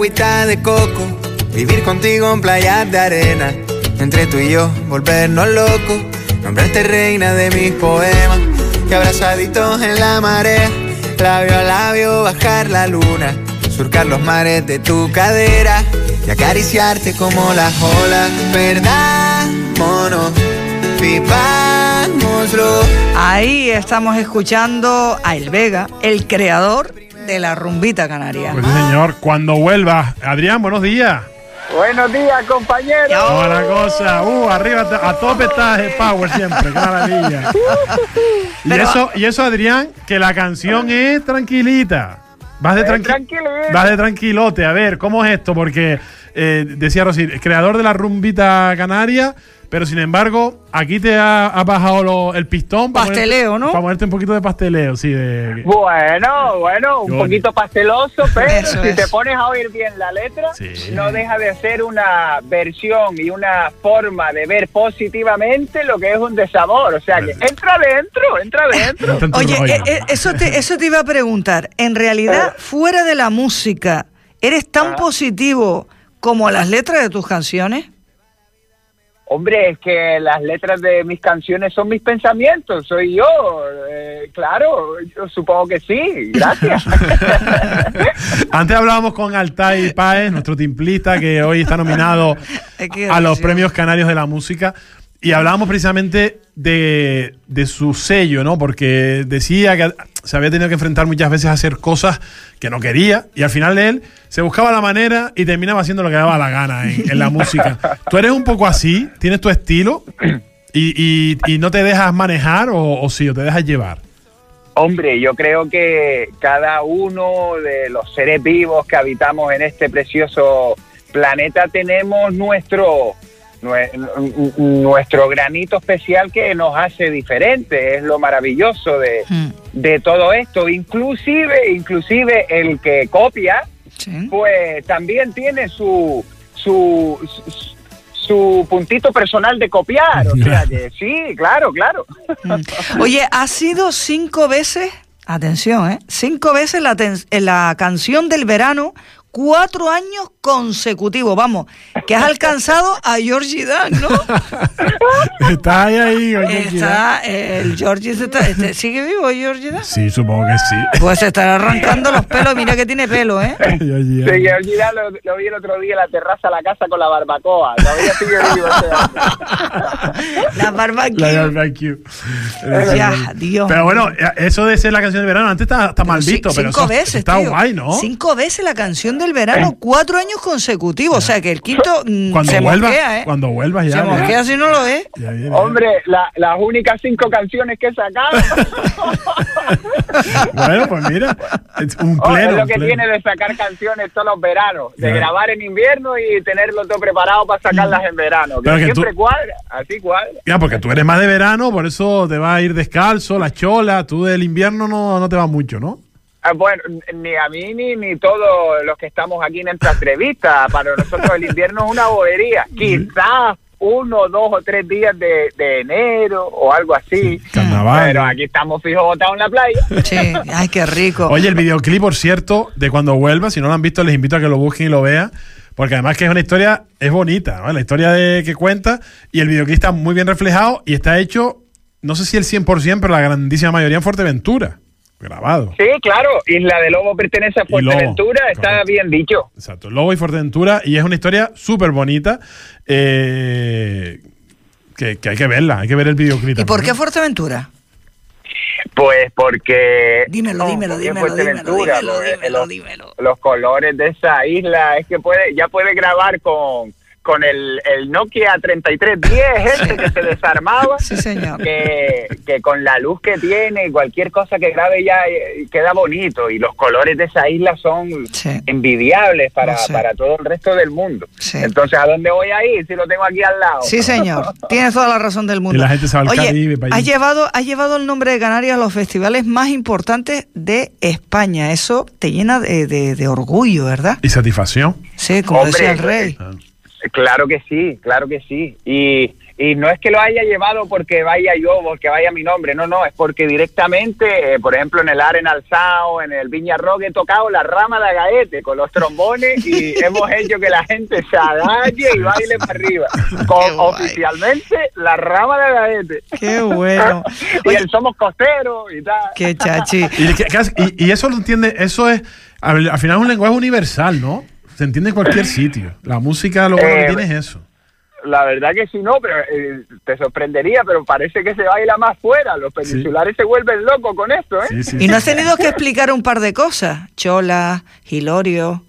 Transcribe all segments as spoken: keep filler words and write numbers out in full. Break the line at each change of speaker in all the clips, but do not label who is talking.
agüita de coco, vivir contigo en playas de arena, entre tú y yo volvernos locos, nombrarte reina de mis poemas, y abrazaditos en la marea, labio a labio bajar la luna, surcar los mares de tu cadera y acariciarte como las olas. Perdámonos, vivámoslo.
Ahí estamos escuchando a El Vega, el creador de la rumbita canaria.
Pues sí, señor, cuando vuelva. Adrián, buenos días.
Buenos días, compañeros.
¿Cómo la cosa? Uh, arriba, a tope estás de power siempre, qué maravilla. Y
Pero,
eso, y eso, Adrián, que la canción es tranquilita. Vas de, tranqui
tranquilita.
vas de tranquilote. A ver, ¿cómo es esto? Porque eh, decía Rosy, creador de la rumbita canaria, pero sin embargo, aquí te ha, ha bajado lo, el pistón.
Pasteleo,
para
¿no?
Para ponerte un poquito de pasteleo, sí. De,
Bueno, bueno, un
Yo,
poquito pasteloso, pero
Eso
si
es.
te pones a oír bien la letra,
Sí.
no deja de ser una versión y una forma de ver positivamente lo que es un desamor. O sea que entra dentro, entra dentro.
entra en tu
Oye,
rollo.
eh, eh, eso, te, eso te iba a preguntar. En realidad, fuera de la música, ¿eres tan
Ah.
positivo como las letras de tus canciones?
Hombre, es que las letras de mis canciones son mis pensamientos, soy yo. Eh, claro, yo supongo que sí, gracias.
Antes hablábamos con Altai Páez, nuestro timplista, que hoy está nominado
Es que
a los
gracioso.
premios canarios de la música. Y hablábamos precisamente de, de su sello, ¿no? Porque decía que se había tenido que enfrentar muchas veces a hacer cosas que no quería. Y al final de él se buscaba la manera y terminaba haciendo lo que daba la gana en, en la música. ¿Tú eres un poco así? ¿Tienes tu estilo? ¿Y, y, y no te dejas manejar o, o sí, o te dejas llevar?
Hombre, yo creo que cada uno de los seres vivos que habitamos en este precioso planeta tenemos nuestro... nuestro granito especial que nos hace diferente. Es lo maravilloso de,
Hmm.
de todo esto. Inclusive, inclusive el que copia,
Sí.
pues también tiene su su, su su puntito personal de copiar. O sea que sí, claro, claro.
Mm. Oye, has sido cinco veces, atención, ¿eh? Cinco veces la, ten- en la canción del verano, cuatro años consecutivos. Vamos, que has alcanzado a Georgie Dan, ¿no?
Está ahí, ahí. oye,
Está, eh, el Georgie se está, este, ¿sigue vivo Georgie Dan?
Sí, supongo que sí.
Pues se estará arrancando los pelos, mira que tiene pelo, ¿eh?
Oye,
Sí, que olvidar, lo, lo vi el otro día en la terraza de la casa con la barbacoa. Todavía sigue vivo ese hombre.
La barbecue.
La barbecue.
Ya, Dios.
Pero bueno, eso de ser la canción del verano, antes está, está mal
Pero
visto,
ci-
pero
cinco
eso
veces,
está
tío.
guay, ¿no?
Cinco veces la canción del verano, cuatro años consecutivos. O sea que el quinto mm,
Cuando
se
vuelvas,
mosquea, ¿eh?
cuando vuelvas ya.
Se
ya.
mosquea si no lo es.
Ya viene, ya.
Hombre, la, las únicas cinco canciones que he sacado.
Bueno, pues mira, es un
Oh,
pleno.
es lo
un
que
pleno.
tiene de sacar canciones todos los veranos, de
Ya.
grabar en invierno y tenerlo todo preparado para sacarlas en verano. Que
Pero que
siempre
tú-
cuadra, así cuadra.
Ya, porque tú eres más de verano, por eso te vas a ir descalzo, la chola. Tú del invierno no, no te vas mucho, ¿no?
Ah, bueno, ni a mí ni, ni todos los que estamos aquí en esta entrevista. Para nosotros el invierno es una bobería. Quizás uno, dos o tres días de, de enero o algo así.
Carnaval.
Pero aquí estamos fijos botados en la playa.
Sí, ay, qué rico.
Oye, el videoclip, por cierto, de Cuando Vuelva, si no lo han visto, les invito a que lo busquen y lo vean. Porque además que es una historia, es bonita, ¿no? La historia de que cuenta. Y el videoclip está muy bien reflejado y está hecho, no sé si el cien por ciento, pero la grandísima mayoría en Fuerteventura. Grabado.
Sí, claro, Isla de Lobo pertenece a
Y Lobo,
Fuerteventura, está
correcto.
bien dicho.
Exacto, Lobo y Fuerteventura. Y es una historia súper bonita. Eh, que, que hay que verla, hay que ver el videoclip.
¿Y por qué
también.
Fuerteventura?
Pues porque...
Dímelo,
no,
dímelo,
porque
dímelo,
Fuerteventura,
dímelo,
porque
dímelo,
los,
dímelo.
los colores de esa isla, es que puede ya puede grabar con, con el, el Nokia treinta y tres diez ese que se desarmaba.
Sí, señor.
Que, que con la luz que tiene, cualquier cosa que grabe ya eh, queda bonito. Y los colores de esa isla son
Sí.
envidiables para,
Lo sé.
para todo el resto del mundo.
Sí.
Entonces, ¿a dónde voy a ir si lo tengo aquí al lado?
Sí, señor. Tienes toda la razón del mundo.
Y la gente se va al
Oye,
Caribe, para allí.
has llevado, has llevado el nombre de Canarias a los festivales más importantes de España. Eso te llena de, de, de orgullo, ¿verdad?
Y satisfacción.
Sí, como
Hombre,
decía el rey.
Ah.
Claro que sí, claro que sí. Y, y no es que lo haya llevado porque vaya yo, porque vaya mi nombre, no, no, es porque directamente, eh, por ejemplo, en el Arenal Sound, en el Viña Rock, he tocado la rama de Agaete con los trombones y hemos hecho que la gente se agache y baile para arriba. Con, oficialmente, la rama de Agaete.
¡Qué bueno!
Y el Somos Costeros y tal.
¡Qué chachi!
Y, y, y eso lo entiende, eso es, al, al final es un lenguaje universal, ¿no? Se entiende en cualquier sitio. La música, lo bueno
eh,
que tiene es eso.
La verdad que sí, no, pero eh, te sorprendería, pero parece que se baila más fuera. Los peninsulares sí se vuelven locos con esto, ¿eh?
Sí, sí,
y
sí,
no has
sí.
tenido que explicar un par de cosas. Chola, Hilorio.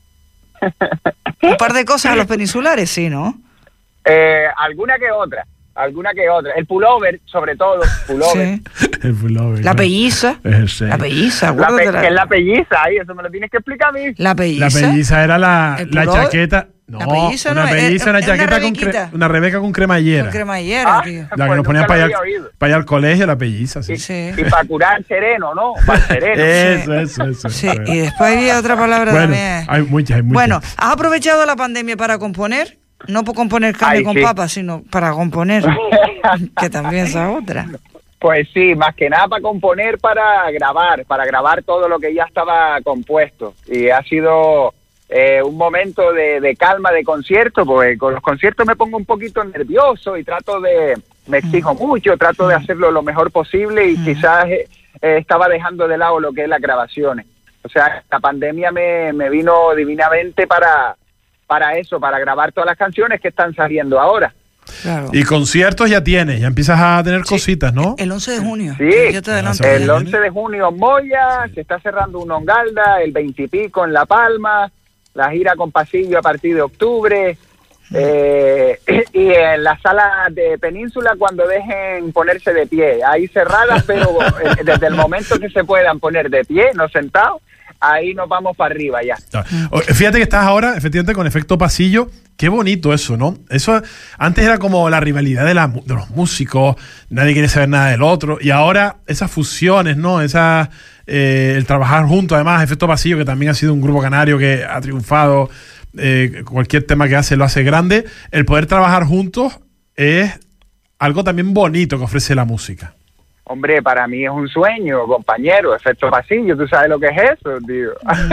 Un par de cosas a los peninsulares, sí, ¿no?
Eh, alguna que otra. Alguna que otra. El pullover, sobre todo. Pullover.
Sí.
El pullover,
La
claro.
pelliza.
Ese.
La pelliza,
La
acuérdate
pe-
la-
¿Qué es la pelliza? Ahí, eso me lo tienes que explicar a mí.
La pelliza.
La pelliza era la,
¿El
la
pullover?
chaqueta. No,
La pelliza
una
no,
pelliza,
es-
una
es una
chaqueta con cre-
rebequita.
una rebeca con cremallera.
Con cremallera,
Ah,
tío.
La que
Pues
nos ponían
nunca
para
lo
allá,
había oído.
para allá al colegio, la pelliza, sí.
Y,
Sí.
y para curar sereno, ¿no? Para el sereno.
Eso, eso, eso.
Sí,
eso.
y después había otra palabra
Bueno,
también.
hay muchas, hay muchas.
Bueno, ¿has aprovechado la pandemia para componer? No por componer carne
Ay,
con
sí.
papas, sino para componer. Que también esa otra.
Pues sí, más que nada para componer, para grabar, para grabar todo lo que ya estaba compuesto. Y ha sido eh, un momento de, de calma de concierto, porque con los conciertos me pongo un poquito nervioso y trato de, me exijo mucho, trato de hacerlo lo mejor posible y quizás eh, eh, estaba dejando de lado lo que es las grabaciones. O sea, la pandemia me, me vino divinamente para, para eso, para grabar todas las canciones que están saliendo ahora.
Claro.
Y conciertos ya tienes, ya empiezas a tener cositas, ¿no?
El once de junio.
Sí.
Yo te adelanto.
Ah,
El once de junio en Moya, se está cerrando un Ongalda, el veinte y pico en La Palma, la gira con Pasillo a partir de octubre, eh, y en la sala de Península cuando dejen ponerse de pie, ahí cerradas, pero eh, desde el momento que se puedan poner de pie, no sentados, ahí nos vamos para arriba ya.
O- Fíjate que estás ahora, efectivamente, con Efecto Pasillo. Qué bonito eso, ¿no? Eso antes era como la rivalidad de, la, de los músicos, nadie quiere saber nada del otro, y ahora esas fusiones, ¿no? Esa, eh, el trabajar juntos, además, Efecto Pasillo, que también ha sido un grupo canario que ha triunfado, eh, cualquier tema que hace lo hace grande. El poder trabajar juntos es algo también bonito que ofrece la música.
Hombre, para mí es un sueño, compañero, Efecto Pasillo, ¿tú sabes lo que es eso, tío?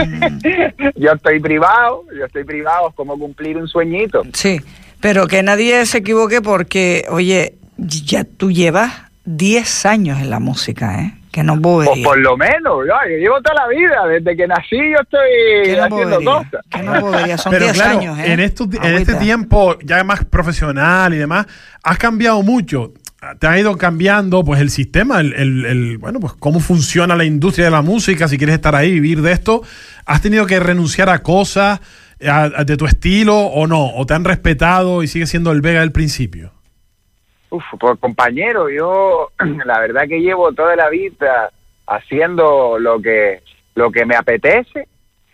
Yo estoy privado, yo estoy privado, es como cumplir un sueñito.
Sí, pero que nadie se equivoque porque, oye, ya tú llevas diez años en la música, ¿eh? Que no
Pues
bobería.
por lo menos, yo, yo llevo toda la vida, desde que nací yo estoy
Que no
haciendo
bobería.
cosas.
Que no bobería. Son
Pero
diez
claro,
años, ¿eh?
en, estos, en
Agüita.
este tiempo ya más profesional y demás, has cambiado mucho. Te ha ido cambiando pues el sistema, el, el, el, bueno, pues cómo funciona la industria de la música, si quieres estar ahí, vivir de esto. ¿Has tenido que renunciar a cosas a, a, de tu estilo o no? ¿O te han respetado y sigue siendo el Vega del principio?
Uf, pues compañero, yo la verdad que llevo toda la vida haciendo lo que lo que me apetece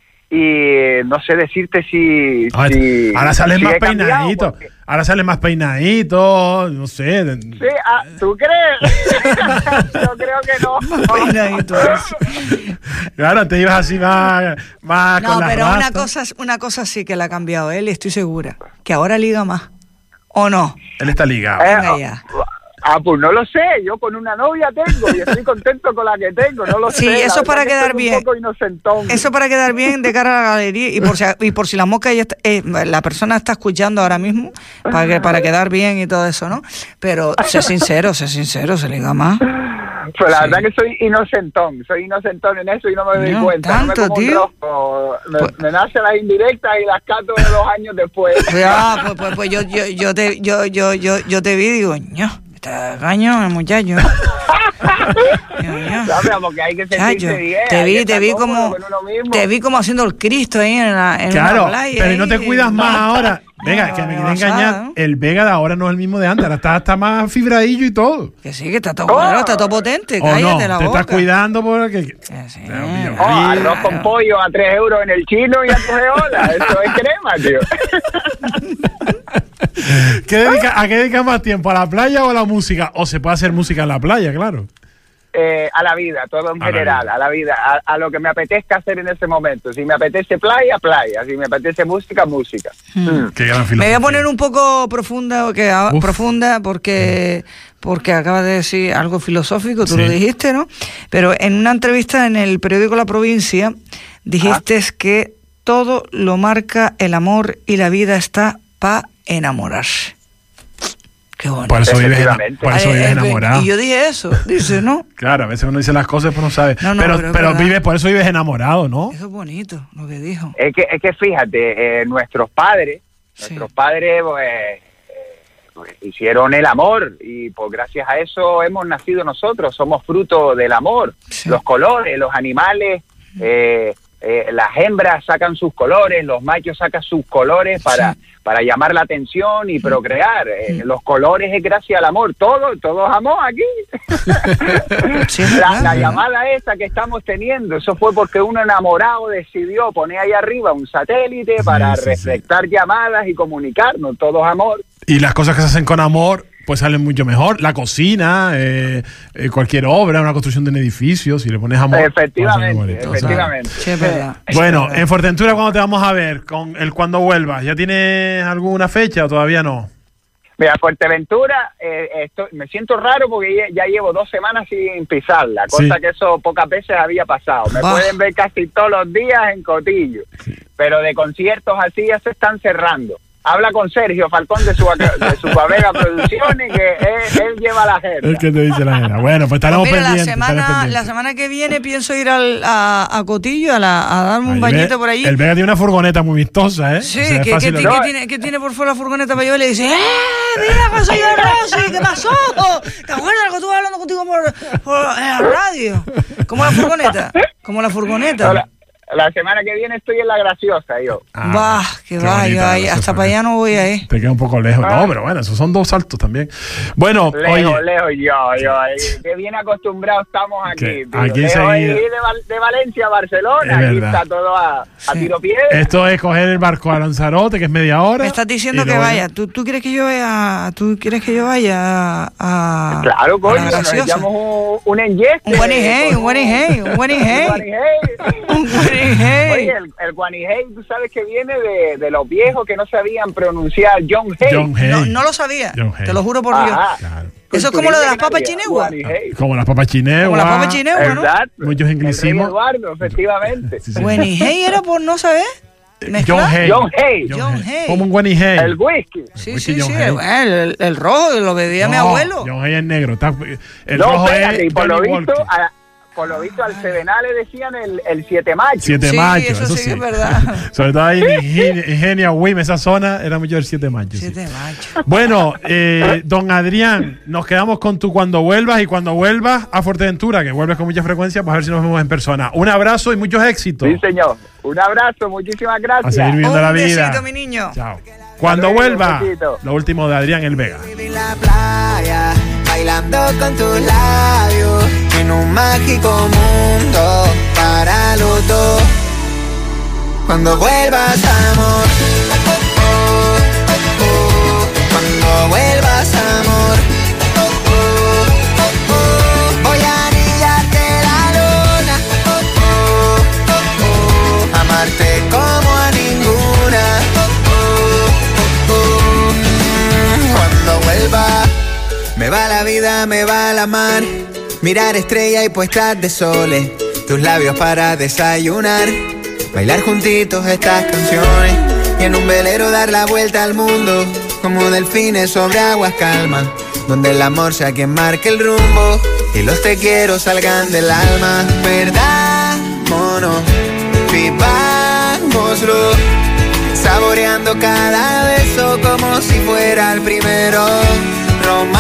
y no sé decirte si...
Ahora,
si
ahora sales
si
más
he cambiado,
peinadito,
porque-
ahora sales más peinadito, no sé.
Sí, ah, ¿tú crees? Yo creo que no.
Peinadito eso.
Claro, te ibas así más, más
No,
con las
pero una
rastas.
cosa, una cosa sí que la ha cambiado él y estoy segura. Que ahora liga más. ¿O no?
Él está ligado.
Eh,
Venga ya.
Ah, pues no lo sé, yo con una novia tengo y estoy contento con la que tengo, no lo
Sí,
sé. la
eso
verdad
para
que
quedar
estoy
bien.
Un poco inocentón.
Eso para quedar bien de cara a la galería y por si, y por si la mosca ya está- eh, la persona está escuchando ahora mismo, para, que, para quedar bien y todo eso, ¿no? Pero sé sincero, sé sincero, se liga más.
Pues la
Sí.
verdad que soy inocentón, soy inocentón en eso y no me doy
No,
cuenta.
tanto,
no me como un
tío.
rosco. Me,
Pues-
me nacen las indirectas y las cato de dos años después.
Ya, pues, pues, pues yo, yo, yo te, yo, yo, yo, yo te vi y digo, ño, está caño el muchacho. Ño, ño.
¿Sabes? Porque hay que sentirse
Chacho,
bien.
te
hay
vi,
que
te
estar
vi
cómodo
como,
con uno mismo.
te vi como haciendo el Cristo ahí en la, en
Claro,
la playa.
pero no te
ahí.
cuidas más ahora. Venga,
No,
que me
no,
quiere
basada,
engañar.
¿no?
El Vega de ahora no es el mismo de antes. Ahora está, está más fibradillo y todo.
Que sí, que está todo
Oh.
claro, está todo potente.
¿O no?
Cállate la
Te
boca.
estás cuidando porque...
Que sí.
Dios mío.
Oh, arroz
Claro.
con pollo a tres euros en el chino y a coger ola. Eso es crema, tío.
¿Qué dedica, ¿A qué dedicas más tiempo? ¿A la playa o a la música? O se puede hacer música en la playa, claro.
eh, a la vida, todo en
A la
general,
vida.
a la vida, a, a lo que me apetezca hacer en ese momento. Si me apetece playa, playa. Si me apetece música, música. Mm.
Qué gran
Me voy
filosofía.
a poner un poco profunda, que, ah,
Uf.
profunda porque, porque acabas de decir algo filosófico, tú
Sí.
lo dijiste, ¿no? Pero en una entrevista en el periódico La Provincia dijiste que todo lo marca el amor y la vida está para enamorarse. Qué bonito.
Por eso vives, ena-
Efectivamente.
por eso
Ay,
vives
eh,
enamorado.
Y yo dije eso, dice, ¿no?
Claro, a veces uno dice las cosas pues no sabe.
No, no,
pero
pero
pero,
es verdad.
vive, por eso vives enamorado, ¿no?
Eso es bonito lo que dijo.
Es que, es que fíjate, eh, nuestros padres,
Sí.
nuestros padres pues, eh, pues, hicieron el amor y pues gracias a eso hemos nacido nosotros, somos fruto del amor.
Sí.
Los colores, los animales, eh, eh, las hembras sacan sus colores, los machos sacan sus colores para,
Sí.
para llamar la atención y procrear. Eh, los colores es gracias al amor, todo, todos amor aquí.
Sí, es
La,
verdad,
la
¿verdad?
llamada esa que estamos teniendo, eso fue porque un enamorado decidió poner ahí arriba un satélite para
sí, sí.
reflectar llamadas y comunicarnos, todos amor.
Y las cosas que se hacen con amor pues salen mucho mejor. La cocina, eh, eh, cualquier obra, una construcción de un edificio, si le pones amor. pues sale
Efectivamente,
bonito, ¿sabes?
efectivamente.
Sí, es verdad.
Bueno,
Es verdad.
en Fuerteventura, ¿cuándo te vamos a ver? Con el cuando vuelvas. ¿Ya tienes alguna fecha o todavía no?
Mira, Fuerteventura, eh, estoy, me siento raro porque ya, ya llevo dos semanas sin pisarla, cosa
Sí.
que eso pocas veces había pasado. Me
Bah.
pueden ver casi todos los días en Cotillo, pero de conciertos así ya se están cerrando. Habla con Sergio Falcón de su de su Vega Producciones, que él, él lleva la agenda.
El que te dice la nena. Bueno, pues estaremos
Pues mira, la
pendientes. estaremos
semana, la
pendientes.
semana que viene pienso ir al, a, a Cotillo a, la, a darme un
Ahí
bañito
ve-
por allí.
El Vega tiene una furgoneta muy vistosa, ¿eh?
Sí,
O sea, es
que,
fácil
que,
de-
que
No.
tiene, que tiene por fuera la furgoneta para yo y le dice, ¡eh! ¡Mira que soy yo, Rosy! ¿Qué pasó? ¿Te acuerdas que estuve hablando contigo por, por en la radio? ¿Cómo la furgoneta? ¿Cómo la furgoneta?
La, la semana que viene estoy en La Graciosa, yo.
Ah,
Va, que
qué
va,
bonita
yo
la
ahí,
cosa,
hasta
¿eh?
para allá no voy a ir.
Te queda un poco lejos.
Ah.
No, pero bueno, esos son dos saltos también. Bueno,
Lejos,
oye,
lejos yo, yo. ahí, Qué bien acostumbrados estamos aquí.
Que
tío.
aquí
Lejos ahí
enseguida-
de, Val- de Valencia a Barcelona,
Es
aquí
verdad.
está todo a, a
Sí.
tiro pie.
esto es coger el barco a Lanzarote, que es media hora.
Me estás diciendo
y
que
luego-
vaya. ¿Tú, ¿Tú quieres que yo vaya? ¿Tú quieres que yo vaya a, a-
Claro,
a
coño,
la
nos
Graciosa?
echamos un, un enyeste.
Un guanijey, un guanijey, un guanijey.
Un guanijey.
Un guanijey.
Oye, el, el guanijey, tú sabes que viene de, de los viejos que no sabían pronunciar John Hay.
John Hay.
No, no lo sabía,
John Hay.
te lo juro por Dios.
Ajá.
Claro.
Eso es como lo de las papas
Culturilla
chineguas.
canaria, guanijey.
Como las papas chineguas.
Como las papas chineguas, ¿no?
Exacto.
Muchos
El rey
anglicismos.
Eduardo, efectivamente.
Sí, sí.
Guanijey era por no saber.
John
mezclar.
Hay.
John Hay.
John Hay.
Como un Guaney Hay.
El whisky.
Sí,
Whisky
sí,
John
sí.
Hay.
Bueno, el, el rojo lo bebía mi
No,
abuelo.
John Hay es negro. Está- el
No,
rojo
espérate, y
es
por lo
Johnny
visto,
Walker.
a- por lo visto al Serenal le decían el, el siete macho.
Siete
Sí,
machos,
eso
eso
sí
sí.
que es verdad.
Sobre todo ahí en Ingenia, Ingenia Wim, esa zona, era mucho el siete machos. sí.
Siete machos.
Bueno, eh, don Adrián, nos quedamos con tú cuando vuelvas y cuando vuelvas a Fuerteventura, que vuelves con mucha frecuencia, pues a ver si nos vemos en persona. Un abrazo y muchos éxitos.
Sí, señor. Un abrazo, muchísimas
A
gracias.
seguir viviendo
Un
la vida.
besito, mi niño.
Chao. Cuando
luego,
vuelva,
besito.
lo último de Adrián El Vega.
En la playa, bailando con tus labios, en un mágico mundo para los dos. Cuando vuelvas, amor, oh, oh, oh, oh. Cuando vuelvas, amor, oh, oh, oh, oh. Voy a anillarte la luna, oh, oh, oh, oh. Amarte como a ninguna, oh, oh, oh, oh. Mm, Cuando vuelva, me va la vida, me va la mar. Mirar estrella y puestas de soles, tus labios para desayunar. Bailar juntitos estas canciones y en un velero dar la vuelta al mundo, como delfines sobre aguas calmas, donde el amor sea quien marque el rumbo y los te quiero salgan del alma. Perdámonos, vivámoslo, saboreando cada beso como si fuera el primero. Romántico